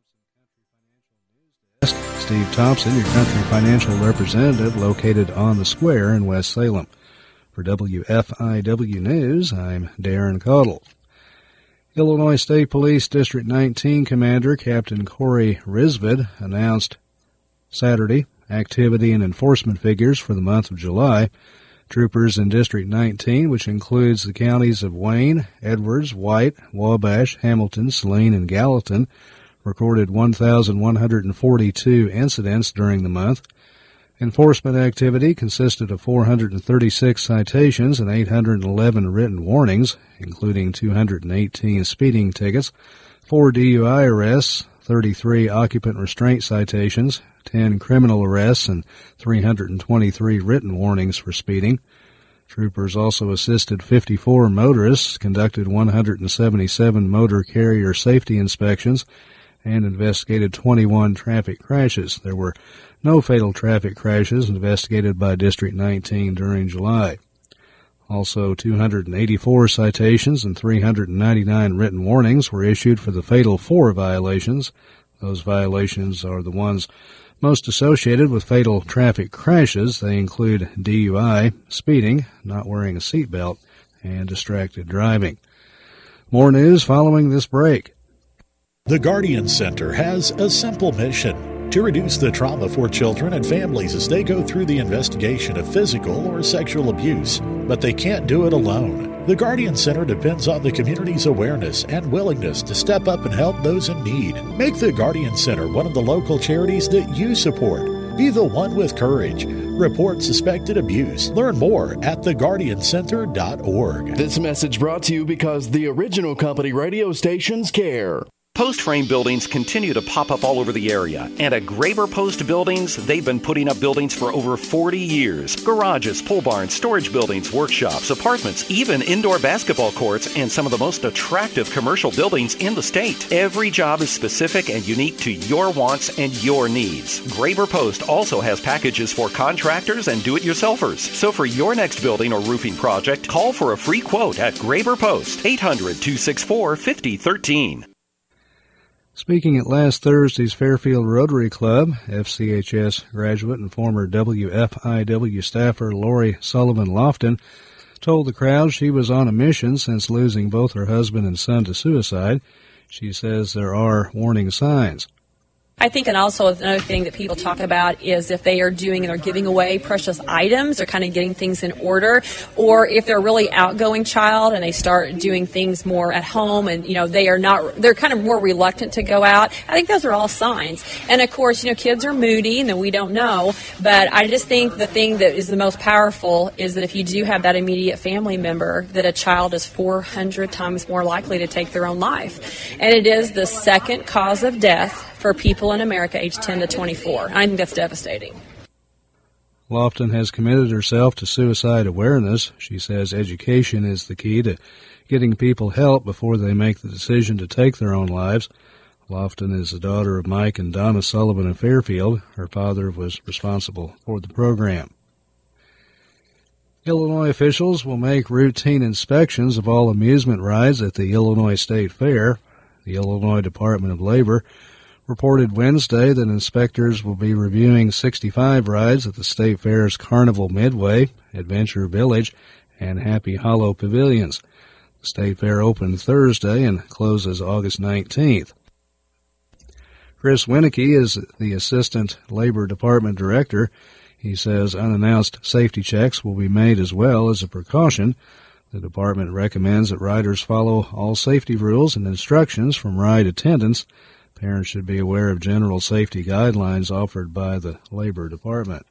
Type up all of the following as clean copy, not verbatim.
Steve Thompson, your country financial representative located on the square in West Salem. For WFIW News, I'm Darren Caudill. Illinois State Police District 19 Commander Captain Corey Risvid announced Saturday activity and enforcement figures for the month of July. Troopers in District 19, which includes the counties of Wayne, Edwards, White, Wabash, Hamilton, Saline, and Gallatin, recorded 1,142 incidents during the month. Enforcement activity consisted of 436 citations and 811 written warnings, including 218 speeding tickets, 4 DUI arrests, 33 occupant restraint citations, 10 criminal arrests, and 323 written warnings for speeding. Troopers also assisted 54 motorists, conducted 177 motor carrier safety inspections, and investigated 21 traffic crashes. There were no fatal traffic crashes investigated by District 19 during July. Also, 284 citations and 399 written warnings were issued for the Fatal 4 violations. Those violations are the ones most associated with fatal traffic crashes. They include DUI, speeding, not wearing a seatbelt, and distracted driving. More news following this break. The Guardian Center has a simple mission: to reduce the trauma for children and families as they go through the investigation of physical or sexual abuse. But they can't do it alone. The Guardian Center depends on the community's awareness and willingness to step up and help those in need. Make the Guardian Center one of the local charities that you support. Be the one with courage. Report suspected abuse. Learn more at theguardiancenter.org. This message brought to you because the original company radio stations care. Post frame buildings continue to pop up all over the area, and at Graber Post Buildings, they've been putting up buildings for over 40 years. Garages, pole barns, storage buildings, workshops, apartments, even indoor basketball courts, and some of the most attractive commercial buildings in the state. Every job is specific and unique to your wants and your needs. Graber Post also has packages for contractors and do-it-yourselfers. So for your next building or roofing project, call for a free quote at Graber Post, 800-264-5013. Speaking at last Thursday's Fairfield Rotary Club, FCHS graduate and former WFIW staffer Lori Sullivan Lofton told the crowd she was on a mission since losing both her husband and son to suicide. She says there are warning signs. I think, and also another thing that people talk about is if they are doing and are giving away precious items, they're kind of getting things in order, or if they're a really outgoing child and they start doing things more at home and, they're kind of more reluctant to go out. I think those are all signs. And of course, kids are moody and we don't know, but I just think the thing that is the most powerful is that if you do have that immediate family member, that a child is 400 times more likely to take their own life. And it is the second cause of death for people in America aged 10 to 24. I think that's devastating. Lofton has committed herself to suicide awareness. She says education is the key to getting people help before they make the decision to take their own lives. Lofton is the daughter of Mike and Donna Sullivan of Fairfield. Her father was responsible for the program. Illinois officials will make routine inspections of all amusement rides at the Illinois State Fair. The Illinois Department of Labor reported Wednesday that inspectors will be reviewing 65 rides at the State Fair's Carnival Midway, Adventure Village, and Happy Hollow pavilions. The State Fair opened Thursday and closes August 19th. Chris Winnicky is the Assistant Labor Department Director. He says unannounced safety checks will be made as well as a precaution. The department recommends that riders follow all safety rules and instructions from ride attendants. Parents should be aware of general safety guidelines offered by the Labor Department.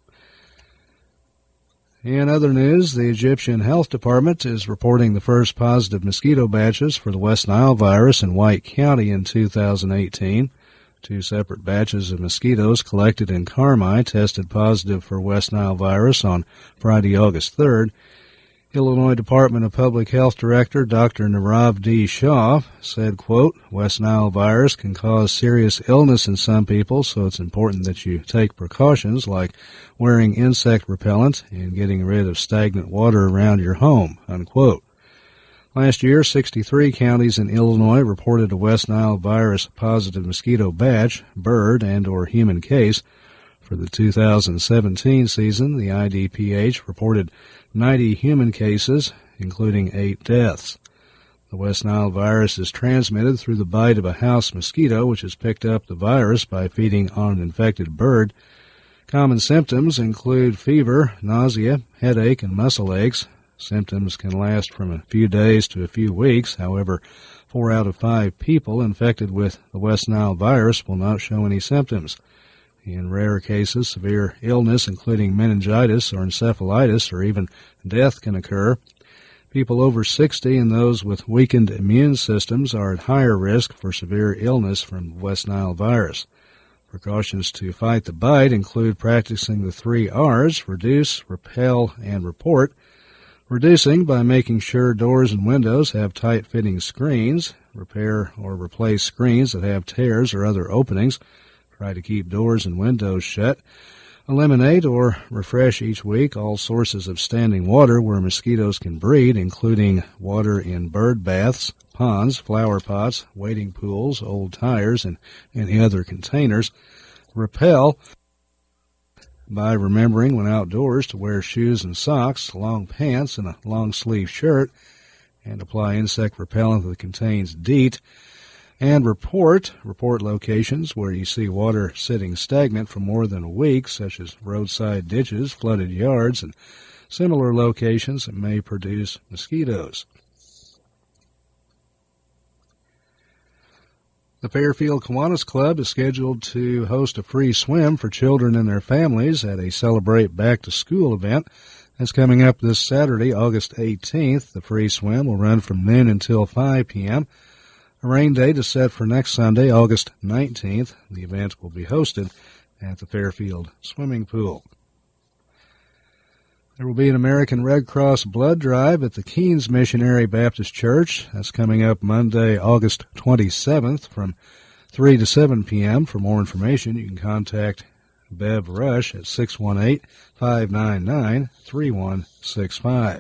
In other news, the Egyptian Health Department is reporting the first positive mosquito batches for the West Nile virus in White County in 2018. 2 separate batches of mosquitoes collected in Carmi tested positive for West Nile virus on Friday, August 3rd. Illinois Department of Public Health Director Dr. Nirav D. Shah said, quote, West Nile virus can cause serious illness in some people, so it's important that you take precautions like wearing insect repellent and getting rid of stagnant water around your home, unquote. Last year, 63 counties in Illinois reported a West Nile virus positive mosquito batch, bird, and or human case. For the 2017 season, the IDPH reported 90 human cases, including 8 deaths. The West Nile virus is transmitted through the bite of a house mosquito, which has picked up the virus by feeding on an infected bird. Common symptoms include fever, nausea, headache, and muscle aches. Symptoms can last from a few days to a few weeks. However, 4 out of 5 people infected with the West Nile virus will not show any symptoms. In rare cases, severe illness, including meningitis or encephalitis, or even death can occur. People over 60 and those with weakened immune systems are at higher risk for severe illness from West Nile virus. Precautions to fight the bite include practicing the 3 R's, reduce, repel, and report. Reducing by making sure doors and windows have tight-fitting screens. Repair or replace screens that have tears or other openings. Try to keep doors and windows shut. Eliminate or refresh each week all sources of standing water where mosquitoes can breed, including water in bird baths, ponds, flower pots, wading pools, old tires, and any other containers. Repel by remembering when outdoors to wear shoes and socks, long pants, and a long-sleeve shirt, and apply insect repellent that contains DEET. And report locations where you see water sitting stagnant for more than a week, such as roadside ditches, flooded yards, and similar locations that may produce mosquitoes. The Fairfield Kiwanis Club is scheduled to host a free swim for children and their families at a Celebrate Back to School event. That's coming up this Saturday, August 18th. The free swim will run from noon until 5 p.m. A rain date is set for next Sunday, August 19th. The event will be hosted at the Fairfield Swimming Pool. There will be an American Red Cross blood drive at the Keens Missionary Baptist Church. That's coming up Monday, August 27th from 3 to 7 p.m. For more information, you can contact Bev Rush at 618-599-3165.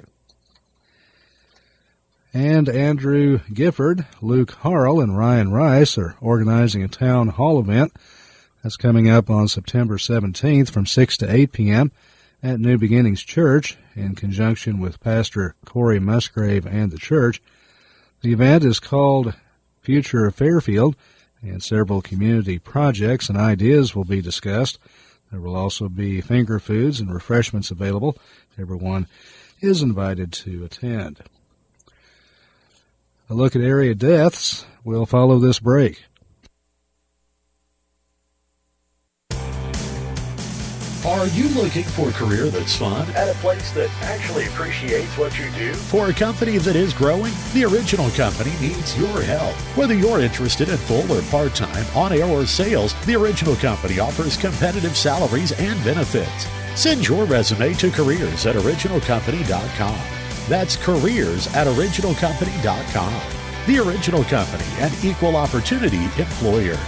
And Andrew Gifford, Luke Harrell, and Ryan Rice are organizing a town hall event. That's coming up on September 17th from 6 to 8 p.m. at New Beginnings Church in conjunction with Pastor Corey Musgrave and the church. The event is called Future of Fairfield, and several community projects and ideas will be discussed. There will also be finger foods and refreshments available. Everyone is invited to attend. A look at area deaths will follow this break. Are you looking for a career that's fun? At a place that actually appreciates what you do? For a company that is growing? The Original Company needs your help. Whether you're interested in full or part-time, on-air or sales, The Original Company offers competitive salaries and benefits. Send your resume to careers@originalcompany.com. That's careers@originalcompany.com. The Original Company, an equal opportunity employer.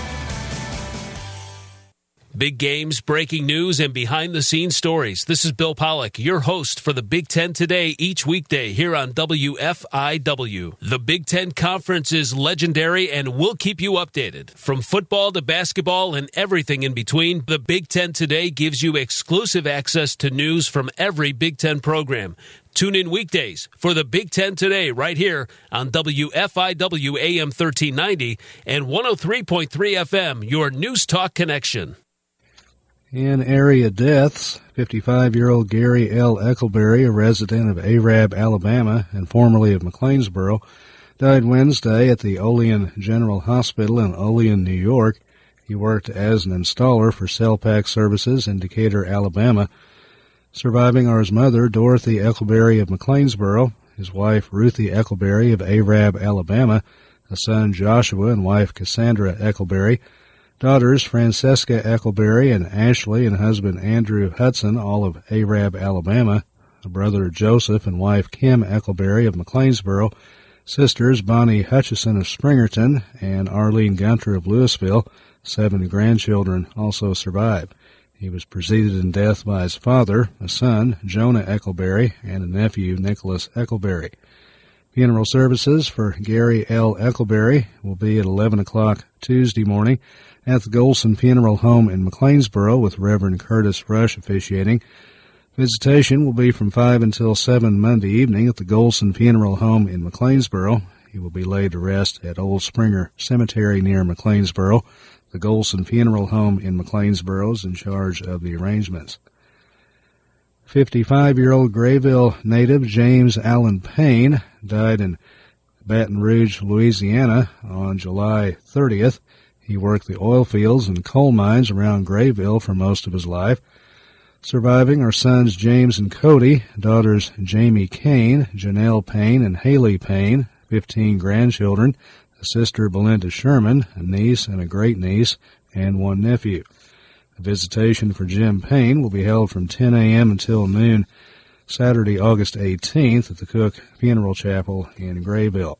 Big games, breaking news, and behind-the-scenes stories. This is Bill Pollack, your host for the Big Ten Today each weekday here on WFIW. The Big Ten Conference is legendary and we'll keep you updated. From football to basketball and everything in between, the Big Ten Today gives you exclusive access to news from every Big Ten program. Tune in weekdays for the Big Ten Today right here on WFIW AM 1390 and 103.3 FM, your News Talk connection. In area deaths, 55-year-old Gary L. Eckleberry, a resident of Arab, Alabama, and formerly of McLeansboro, died Wednesday at the Olean General Hospital in Olean, New York. He worked as an installer for Cellpack Services in Decatur, Alabama. Surviving are his mother, Dorothy Eckleberry of McLeansboro, his wife, Ruthie Eckleberry of Arab, Alabama, a son, Joshua, and wife, Cassandra Eckleberry, daughters, Francesca Eckleberry and Ashley, and husband, Andrew Hudson, all of Arab, Alabama, a brother, Joseph, and wife, Kim Eckleberry of McLeansboro, sisters, Bonnie Hutchison of Springerton and Arlene Gunter of Louisville. 7 grandchildren also survive. He was preceded in death by his father, a son, Jonah Eckleberry, and a nephew, Nicholas Eckleberry. Funeral services for Gary L. Eckleberry will be at 11 o'clock Tuesday morning at the Golson Funeral Home in McLeansboro with Reverend Curtis Rush officiating. Visitation will be from 5 until 7 Monday evening at the Golson Funeral Home in McLeansboro. He will be laid to rest at Old Springer Cemetery near McLeansboro. The Golson Funeral Home in McLeansboro is in charge of the arrangements. 55-year-old Grayville native James Allen Payne died in Baton Rouge, Louisiana on July 30th. He worked the oil fields and coal mines around Grayville for most of his life. Surviving are sons James and Cody, daughters Jamie Kane, Janelle Payne, and Haley Payne, 15 grandchildren, a sister Belinda Sherman, a niece and a great-niece, and one nephew. A visitation for Jim Payne will be held from 10 a.m. until noon Saturday, August 18th at the Cook Funeral Chapel in Grayville.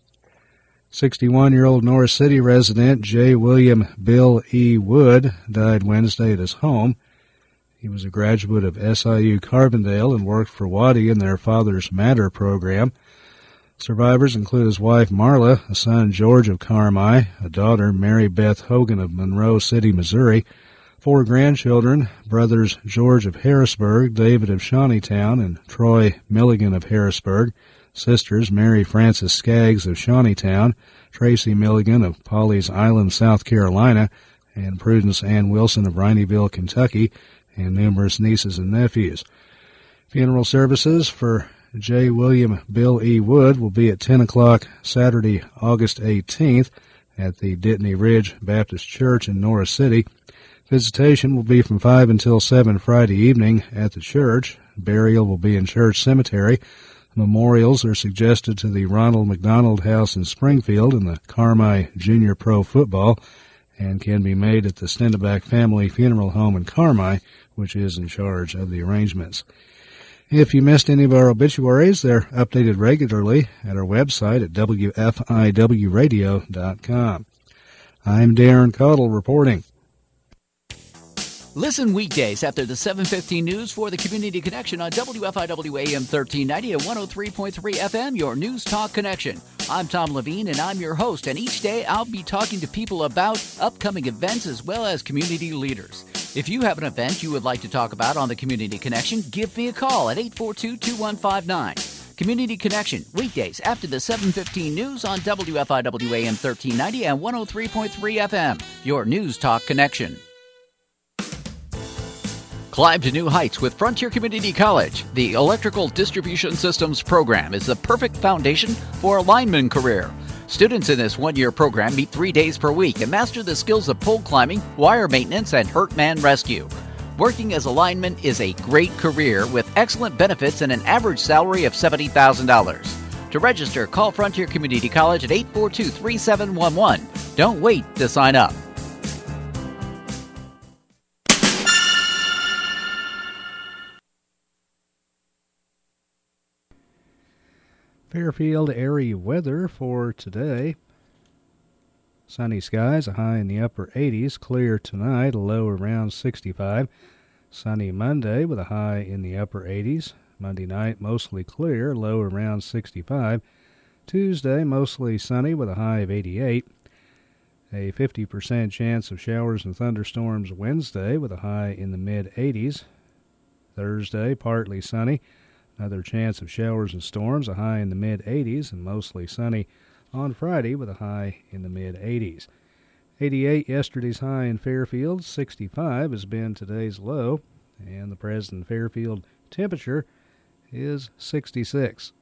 61-year-old Norris City resident J. William Bill E. Wood died Wednesday at his home. He was a graduate of SIU Carbondale and worked for Waddy in their Father's Matter program. Survivors include his wife Marla, a son George of Carmi, a daughter Mary Beth Hogan of Monroe City, Missouri, 4 grandchildren, brothers George of Harrisburg, David of Shawneetown, and Troy Milligan of Harrisburg, sisters Mary Frances Skaggs of Shawneetown, Tracy Milligan of Pawleys Island, South Carolina, and Prudence Ann Wilson of Rineyville, Kentucky, and numerous nieces and nephews. Funeral services for J. William Bill E. Wood will be at 10 o'clock Saturday, August 18th at the Dittany Ridge Baptist Church in Norris City. Visitation will be from 5 until 7 Friday evening at the church. Burial will be in Church Cemetery. Memorials are suggested to the Ronald McDonald House in Springfield and the Carmi Junior Pro Football and can be made at the Stendeback Family Funeral Home in Carmi, which is in charge of the arrangements. If you missed any of our obituaries, they're updated regularly at our website at WFIWradio.com. I'm Darren Cottle reporting. Listen weekdays after the 7:15 news for the Community Connection on WFIW AM 1390 and 103.3 FM, your News Talk Connection. I'm Tom Levine, and I'm your host, and each day I'll be talking to people about upcoming events as well as community leaders. If you have an event you would like to talk about on the Community Connection, give me a call at 842-2159. Community Connection, weekdays after the 7:15 news on WFIW AM 1390 and 103.3 FM, your News Talk Connection. Climb to new heights with Frontier Community College. The Electrical Distribution Systems program is the perfect foundation for a lineman career. Students in this one-year program meet 3 days per week and master the skills of pole climbing, wire maintenance, and hurt man rescue. Working as a lineman is a great career with excellent benefits and an average salary of $70,000. To register, call Frontier Community College at 842-3711. Don't wait to sign up. Fairfield area weather for today. Sunny skies, a high in the upper 80s. Clear tonight, a low around 65. Sunny Monday with a high in the upper 80s. Monday night, mostly clear, low around 65. Tuesday, mostly sunny with a high of 88. A 50% chance of showers and thunderstorms Wednesday with a high in the mid-80s. Thursday, partly sunny. Another chance of showers and storms, a high in the mid-80s, and mostly sunny on Friday with a high in the mid-80s. 88 yesterday's high in Fairfield, 65 has been today's low, and the present Fairfield temperature is 66.